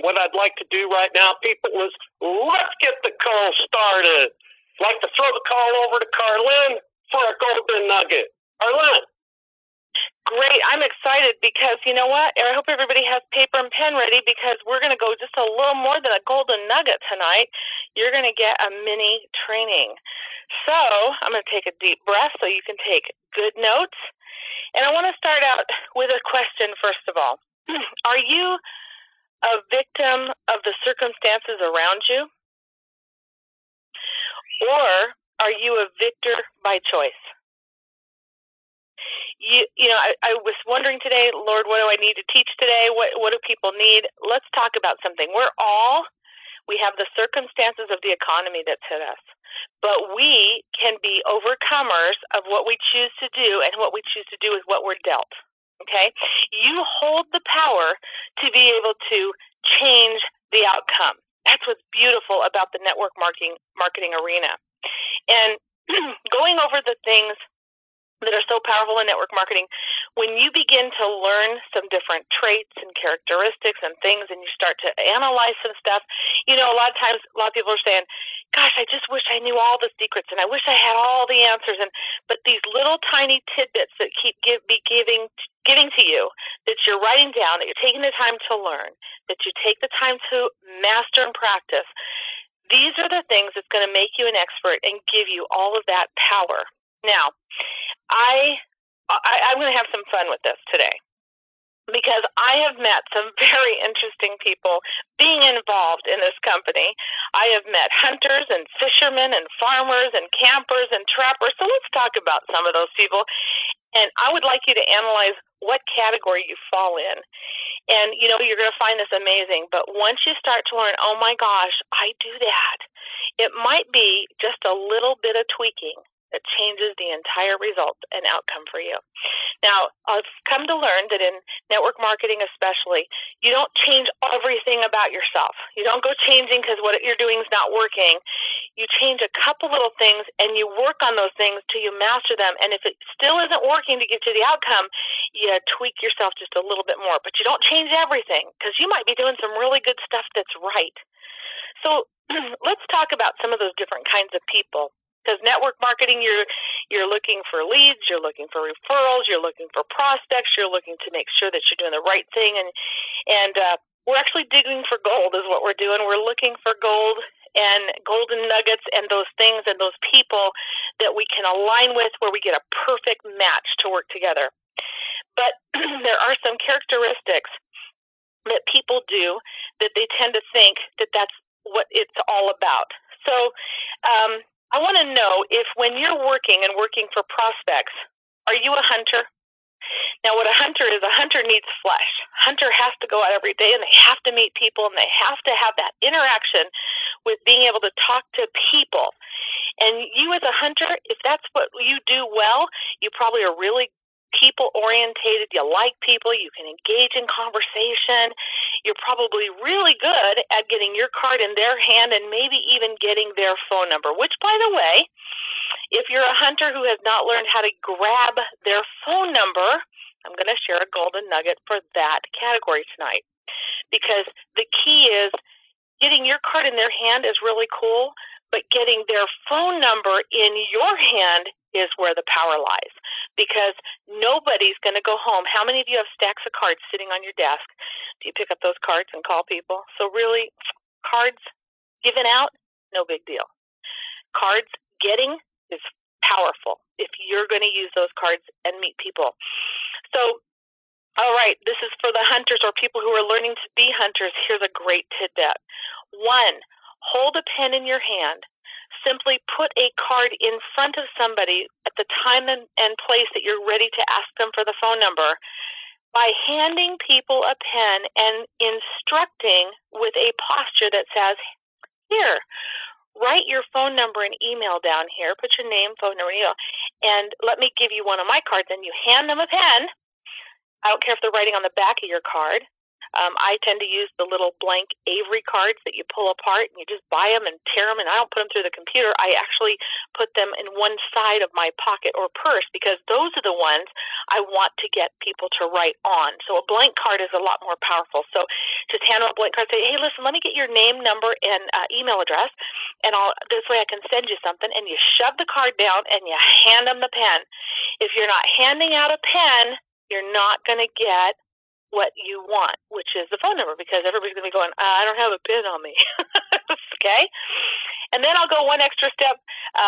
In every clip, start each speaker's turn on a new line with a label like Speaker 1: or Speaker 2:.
Speaker 1: what I'd like to do right now, people, is let's get the call started. I'd like to throw the call over to Carlin for a golden nugget. Carlin.
Speaker 2: Great. I'm excited because you know what? I hope everybody has paper and pen ready because we're going to go just a little more than a golden nugget tonight. You're going to get a mini training. So I'm going to take a deep breath so you can take good notes. And I want to start out with a question, first of all. Are you a victim of the circumstances around you? Or are you a victor by choice? I was wondering today, Lord, what do I need to teach today? What do people need? Let's talk about something. We have the circumstances of the economy that's hit us, but we can be overcomers of what we choose to do, and what we choose to do is what we're dealt. Okay? You hold the power to be able to change the outcome. That's what's beautiful about the network marketing arena. And going over the things that are so powerful in network marketing, when you begin to learn some different traits and characteristics and things, and you start to analyze some stuff, a lot of times, a lot of people are saying, gosh, I just wish I knew all the secrets, and I wish I had all the answers, but these little tiny tidbits that keep giving to you, that you're writing down, that you're taking the time to learn, that you take the time to master and practice, these are the things that's going to make you an expert and give you all of that power. Now, I'm going to have some fun with this today because I have met some very interesting people being involved in this company. I have met hunters and fishermen and farmers and campers and trappers. So let's talk about some of those people. And I would like you to analyze what category you fall in. And, you're going to find this amazing. But once you start to learn, oh, my gosh, I do that, it might be just a little bit of tweaking that changes the entire result and outcome for you. Now, I've come to learn that in network marketing especially, you don't change everything about yourself. You don't go changing because what you're doing is not working. You change a couple little things, and you work on those things till you master them. And if it still isn't working to get to the outcome, you tweak yourself just a little bit more. But you don't change everything because you might be doing some really good stuff that's right. So let's talk about some of those different kinds of people. Because network marketing, you're looking for leads, you're looking for referrals, you're looking for prospects, you're looking to make sure that you're doing the right thing, and we're actually digging for gold is what we're doing. We're looking for gold and golden nuggets and those things and those people that we can align with, where we get a perfect match to work together. But there are some characteristics that people do that they tend to think that that's what it's all about. So I want to know if when you're working for prospects, are you a hunter? Now, what a hunter needs flesh. Hunter has to go out every day, and they have to meet people, and they have to have that interaction with being able to talk to people. And you as a hunter, if that's what you do well, you probably are really people-orientated, you like people, you can engage in conversation, you're probably really good at getting your card in their hand and maybe even getting their phone number, which, by the way, if you're a hunter who has not learned how to grab their phone number, I'm going to share a golden nugget for that category tonight. Because the key is getting your card in their hand is really cool, but getting their phone number in your hand is where the power lies, because nobody's going to go home. How many of you have stacks of cards sitting on your desk? Do you pick up those cards and call people? So really, cards given out, no big deal. Cards getting is powerful if you're going to use those cards and meet people. So, all right, this is for the hunters or people who are learning to be hunters. Here's a great tidbit. 1, hold a pen in your hand. Simply put a card in front of somebody at the time and place that you're ready to ask them for the phone number. By handing people a pen and instructing with a posture that says, here, write your phone number and email down here, put your name, phone number, email, and let me give you one of my cards, and you hand them a pen. I don't care if they're writing on the back of your card. I tend to use the little blank Avery cards that you pull apart, and you just buy them and tear them, and I don't put them through the computer. I actually put them in one side of my pocket or purse, because those are the ones I want to get people to write on. So a blank card is a lot more powerful. So just hand them a blank card, say, hey, listen, let me get your name, number, and email address, and this way I can send you something. And you shove the card down, and you hand them the pen. If you're not handing out a pen, you're not going to get what you want, which is the phone number, because everybody's going to be going, I don't have a pen on me. Okay? And then I'll go one extra step.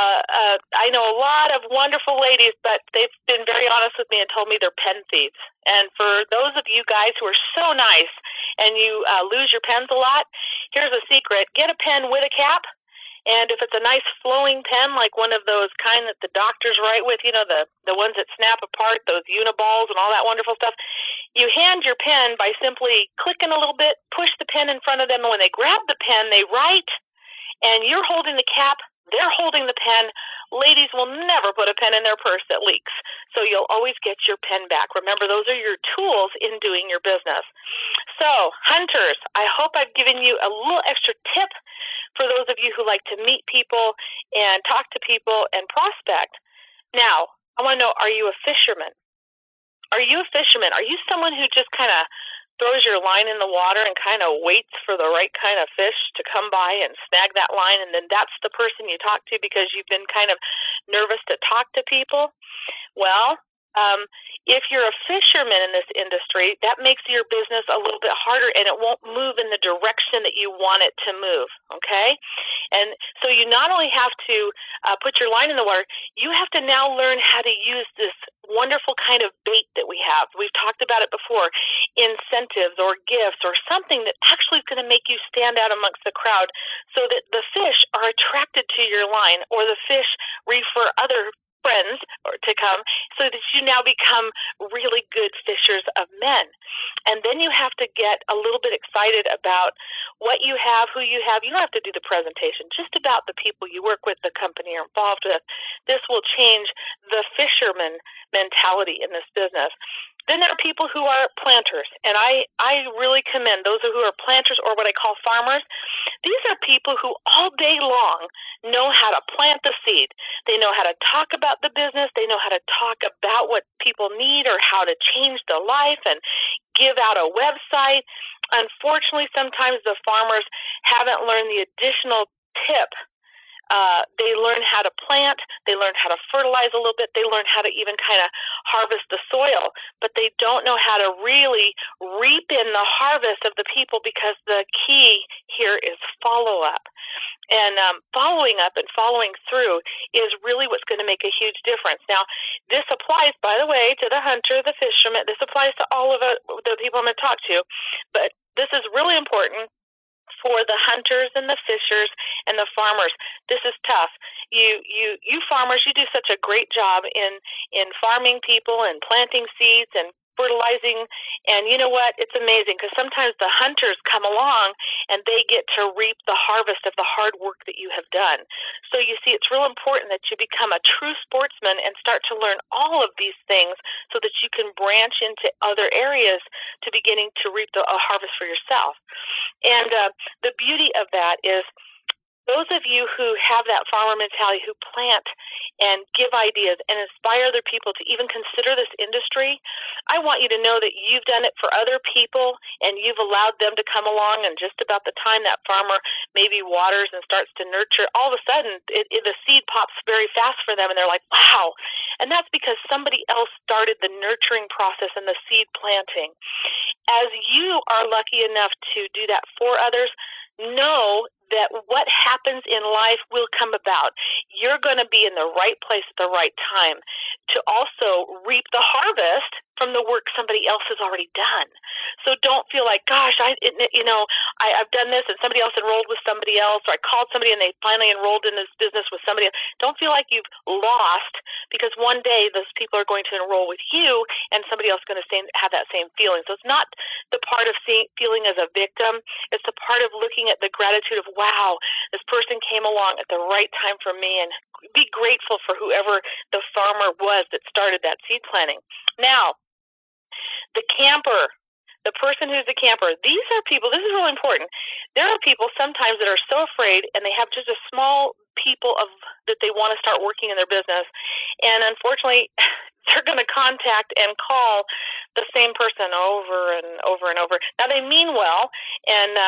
Speaker 2: I know a lot of wonderful ladies, but they've been very honest with me and told me they're pen thieves. And for those of you guys who are so nice and you lose your pens a lot, here's a secret. Get a pen with a cap. And if it's a nice flowing pen, like one of those kind that the doctors write with, you know, the ones that snap apart, those uniballs and all that wonderful stuff, you hand your pen by simply clicking a little bit, push the pen in front of them, and when they grab the pen, they write, and you're holding the cap, they're holding the pen. Ladies will never put a pen in their purse that leaks, so you'll always get your pen back. Remember, those are your tools in doing your business. So, hunters, I hope I've given you a little extra tip for those of you who like to meet people and talk to people and prospect. Now, I want to know, are you a fisherman? Are you a fisherman? Are you someone who just kind of throws your line in the water and kind of waits for the right kind of fish to come by and snag that line, and then that's the person you talk to because you've been kind of nervous to talk to people? Well, if you're a fisherman in this industry, that makes your business a little bit harder, and it won't move in the direction that you want it to move, okay? And so you not only have to put your line in the water, you have to now learn how to use this wonderful kind of bait that we have. We've talked about it before, incentives or gifts or something that actually is going to make you stand out amongst the crowd so that the fish are attracted to your line, or the fish refer other friends to come, so that you now become really good fishers of men. And then you have to get a little bit excited about what you have, who you have. You don't have to do the presentation, just about the people you work with, the company you're involved with. This will change the fisherman mentality in this business. Then there are people who are planters, and I really commend those who are planters, or what I call farmers. These are people who all day long know how to plant the seed. They know how to talk about the business. They know how to talk about what people need or how to change the life and give out a website. Unfortunately, sometimes the farmers haven't learned the additional tip. They learn how to plant, they learn how to fertilize a little bit, they learn how to even kind of harvest the soil, but they don't know how to really reap in the harvest of the people, because the key here is follow-up. And following up and following through is really what's going to make a huge difference. Now, this applies, by the way, to the hunter, the fisherman. This applies to all of the people I'm going to talk to, but this is really important for the hunters and the fishers and the farmers. This is tough. You farmers, you do such a great job in farming people and planting seeds and fertilizing, and you know what? It's amazing, because sometimes the hunters come along and they get to reap the harvest of the hard work that you have done. So you see, it's real important that you become a true sportsman and start to learn all of these things so that you can branch into other areas to beginning to reap a harvest for yourself. And the beauty of that is, those of you who have that farmer mentality, who plant and give ideas and inspire other people to even consider this industry, I want you to know that you've done it for other people, and you've allowed them to come along, and just about the time that farmer maybe waters and starts to nurture, all of a sudden the seed pops very fast for them, and they're like, wow. And that's because somebody else started the nurturing process and the seed planting. As you are lucky enough to do that for others, know that what happens in life will come about. You're going to be in the right place at the right time to also reap the harvest from the work somebody else has already done. So don't feel like, gosh, I've done this and somebody else enrolled with somebody else, or I called somebody and they finally enrolled in this business with somebody else. Don't feel like you've lost, because one day those people are going to enroll with you and somebody else is going to have that same feeling. So it's not the part of feeling as a victim. It's the part of looking at the gratitude of, wow, this person came along at the right time for me, and be grateful for whoever the farmer was that started that seed planting. Now, the camper, the person who's a camper, these are people, this is really important. There are people sometimes that are so afraid, and they have just a small people that they want to start working in their business. And unfortunately, they're going to contact and call the same person over and over and over. Now, they mean well, and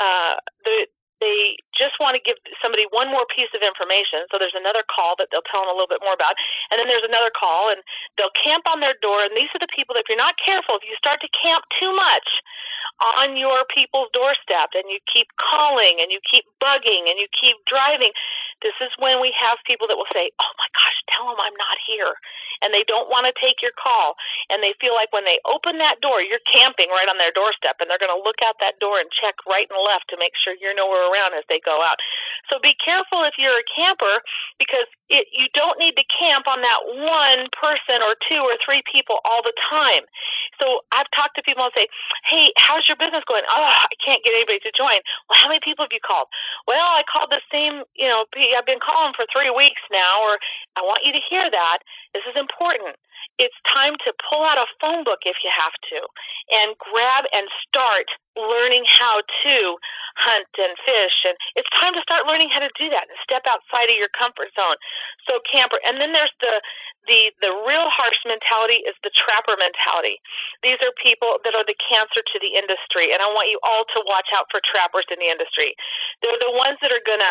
Speaker 2: they just want to give somebody one more piece of information. So there's another call that they'll tell them a little bit more about. And then there's another call, and they'll camp on their door. And these are the people that if you're not careful, if you start to camp too much on your people's doorstep and you keep calling and you keep bugging and you keep driving, this is when we have people that will say, oh my gosh, tell them I'm not here. And they don't want to take your call. And they feel like when they open that door, you're camping right on their doorstep, and they're going to look out that door and check right and left to make sure you're nowhere around as they go out. So be careful if you're a camper, because you don't need to camp on that one person or two or three people all the time. So I've talked to people and say, hey, how's your business going? Oh, I can't get anybody to join. Well, how many people have you called? Well, I called the same, I've been calling for 3 weeks now, or I want you to hear that. This is important. It's time to pull out a phone book if you have to and grab and start learning how to hunt and fish. And it's time to start learning how to do that and step outside of your comfort zone. So camper. And then there's the real harsh mentality is the trapper mentality. These are people that are the cancer to the industry. And I want you all to watch out for trappers in the industry. They're the ones that are going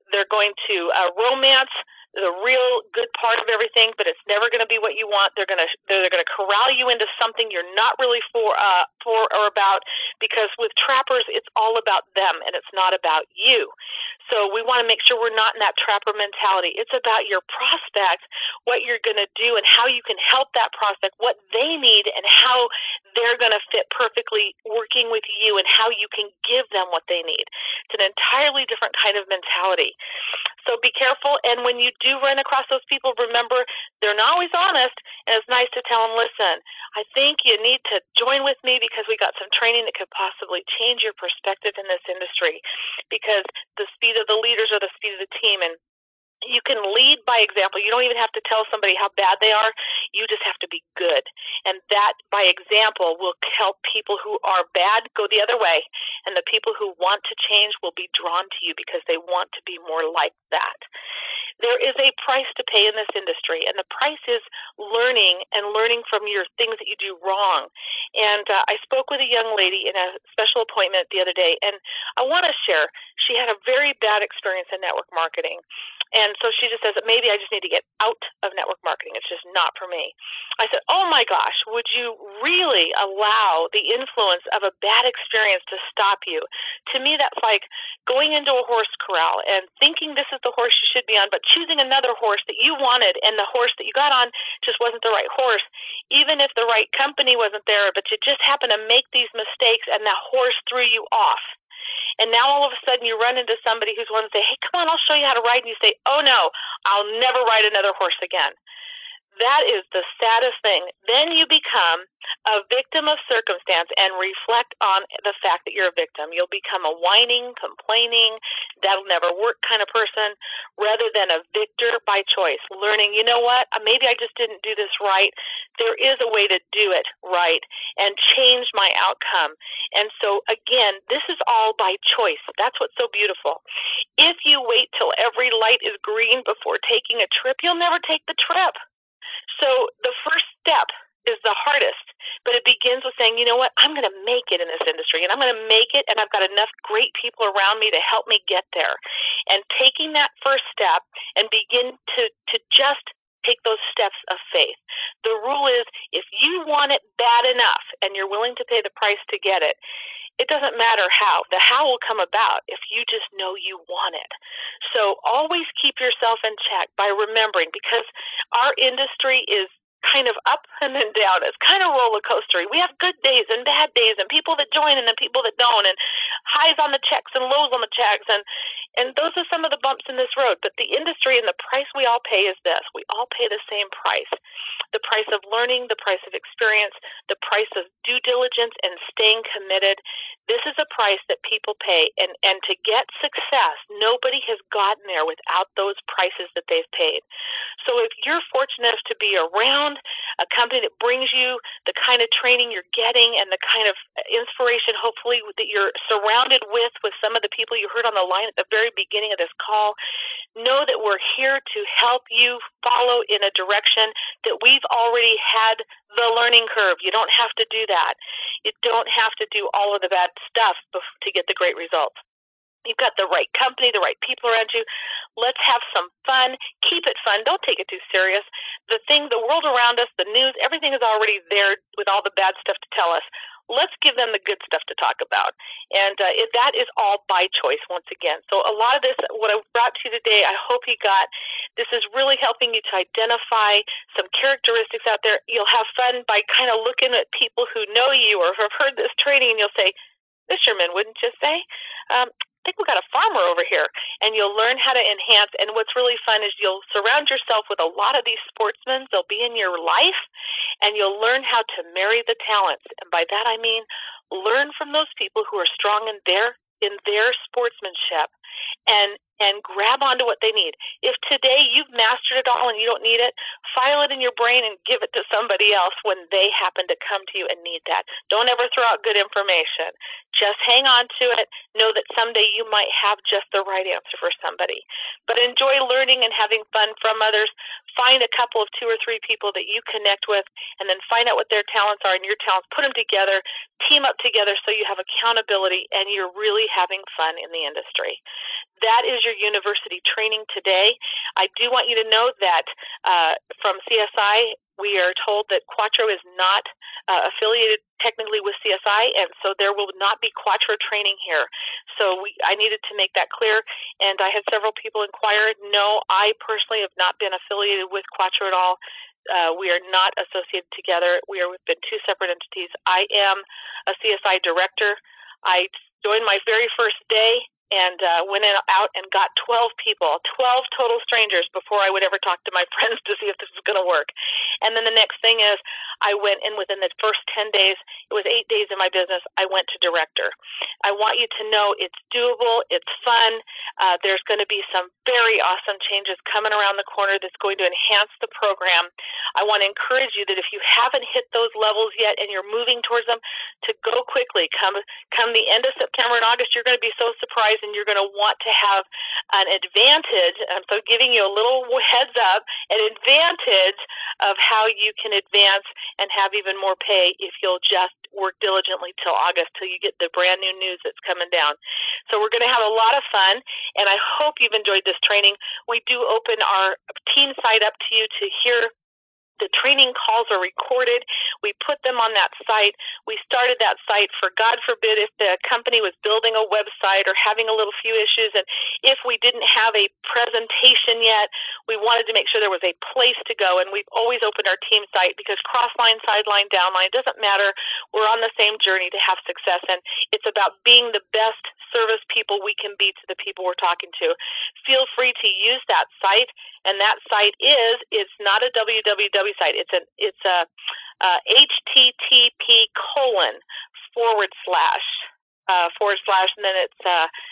Speaker 2: to romance the real good part of everything, but it's never going to be what you want. They're going to corral you into something you're not really for or about, because with trappers, it's all about them and it's not about you. So we want to make sure we're not in that trapper mentality. It's about your prospect, what you're going to do and how you can help that prospect, what they need and how they're going to fit perfectly working with you and how you can give them what they need. It's an entirely different kind of mentality. So be careful, and when you do run across those people, remember, they're not always honest, and it's nice to tell them, listen, I think you need to join with me because we got some training that could possibly change your perspective in this industry, because the speed of the leaders or the speed of the team, and you can lead by example. You don't even have to tell somebody how bad they are. You just have to be good. And that, by example, will help people who are bad go the other way. And the people who want to change will be drawn to you because they want to be more like that. There is a price to pay in this industry, and the price is learning from your things that you do wrong. And I spoke with a young lady in a special appointment the other day, and I want to share, she had a very bad experience in network marketing. And so she just says that maybe I just need to get out of network marketing. It's just not for me. I said, oh my gosh, would you really allow the influence of a bad experience to stop you? To me, that's like going into a horse corral and thinking this is the horse you should be on, but choosing another horse that you wanted, and the horse that you got on just wasn't the right horse, even if the right company wasn't there, but you just happen to make these mistakes and that horse threw you off. And now all of a sudden you run into somebody who's wanting to say, hey, come on, I'll show you how to ride. And you say, oh no, I'll never ride another horse again. That is the saddest thing. Then you become a victim of circumstance and reflect on the fact that you're a victim. You'll become a whining, complaining, that'll never work kind of person, rather than a victor by choice, learning, you know what, maybe I just didn't do this right. There is a way to do it right and change my outcome. And so, again, this is all by choice. That's what's so beautiful. If you wait till every light is green before taking a trip, you'll never take the trip. So the first step is the hardest, but it begins with saying, you know what, I'm going to make it in this industry, and I'm going to make it, and I've got enough great people around me to help me get there. And taking that first step and begin to just take those steps of faith. The rule is, if you want it bad enough and you're willing to pay the price to get it, it doesn't matter how. The how will come about if you just know you want it. So always keep yourself in check by remembering, because our industry is kind of up and then down. It's kind of roller coastery. We have good days and bad days, and people that join and then people that don't, and highs on the checks and lows on the checks. And And those are some of the bumps in this road. But the industry and the price we all pay is this. We all pay the same price. The price of learning, the price of experience, the price of due diligence and staying committed. This is a price that people pay. And to get success, nobody has gotten there without those prices that they've paid. So if you're fortunate enough to be around a company that brings you the kind of training you're getting and the kind of inspiration, hopefully, that you're surrounded with some of the people you heard on the line at the very beginning of this call, know that we're here to help you follow in a direction that we've already had the learning curve. You don't have to do that. You don't have to do all of the bad stuff to get the great results. You've got the right company, the right people around you. Let's have some fun. Keep it fun. Don't take it too serious. The world around us, the news, everything is already there with all the bad stuff to tell us. Let's give them the good stuff to talk about. And that is all by choice, once again. So a lot of this, what I brought to you today, I hope you got. This is really helping you to identify some characteristics out there. You'll have fun by kind of looking at people who know you or have heard this training, and you'll say, fisherman, wouldn't you say? I think we've got a farmer over here, and you'll learn how to enhance. And what's really fun is you'll surround yourself with a lot of these sportsmen. They'll be in your life, and you'll learn how to marry the talents. And by that I mean learn from those people who are strong in their sportsmanship, and grab onto what they need. If today you've mastered it all and you don't need it, file it in your brain and give it to somebody else when they happen to come to you and need that. Don't ever throw out good information. Just hang on to it. Know that someday you might have just the right answer for somebody. But enjoy learning and having fun from others. Find a couple of 2 or 3 people that you connect with, and then find out what their talents are and your talents. Put them together. Team up together so you have accountability and you're really having fun in the industry. That is your university training today. I do want you to know that from CSI, we are told that Quattro is not affiliated technically with CSI, and so there will not be Quattro training here. So I needed to make that clear, and I had several people inquire. No, I personally have not been affiliated with Quattro at all. We are not associated together. We've been 2 separate entities. I am a CSI director. I joined my very first day and went out and got 12 people, 12 total strangers before I would ever talk to my friends to see if this was going to work. And then the next thing is I went in within the first 10 days, it was 8 days in my business, I went to director. I want you to know it's doable, it's fun. There's going to be some very awesome changes coming around the corner that's going to enhance the program. I want to encourage you that if you haven't hit those levels yet and you're moving towards them, to go quickly. Come the end of September and August, you're going to be so surprised, and you're going to want to have an advantage. So giving you a little heads up, an advantage of how you can advance and have even more pay if you'll just work diligently till August, till you get the brand new news that's coming down. So we're going to have a lot of fun, and I hope you've enjoyed this training. We do open our team site up to you to hear. The training calls are recorded. We put them on that site. We started that site for, God forbid, if the company was building a website or having a little few issues, and if we didn't have a presentation yet, we wanted to make sure there was a place to go. And we've always opened our team site because cross-line, sideline, downline, it doesn't matter. We're on the same journey to have success, and it's about being the best service people we can be to the people we're talking to. Feel free to use that site. And that site it's not a www site. It's a http:// and then it's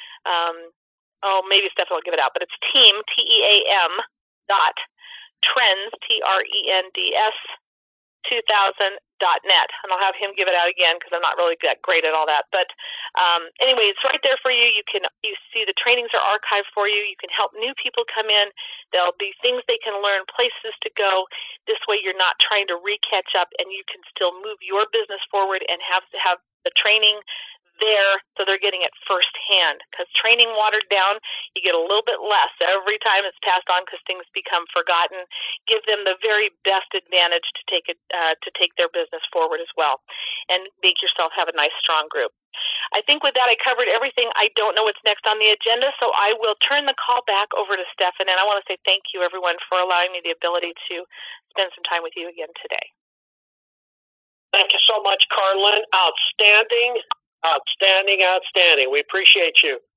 Speaker 2: maybe Steph will give it out, but it's team TEAM .trends TRENDS 2000.net, and I'll have him give it out again because I'm not really that great at all that. But anyway, it's right there for you. You see the trainings are archived for you. You can help new people come in. There'll be things they can learn, places to go. This way, you're not trying to re-catch up, and you can still move your business forward and have the training there, so they're getting it firsthand. Because training watered down, you get a little bit less every time it's passed on because things become forgotten. Give them the very best advantage to take their business forward as well, and make yourself have a nice, strong group. I think with that, I covered everything. I don't know what's next on the agenda, so I will turn the call back over to Stefan, and I want to say thank you, everyone, for allowing me the ability to spend some time with you again today.
Speaker 1: Thank you so much, Carlin. Outstanding. We appreciate you.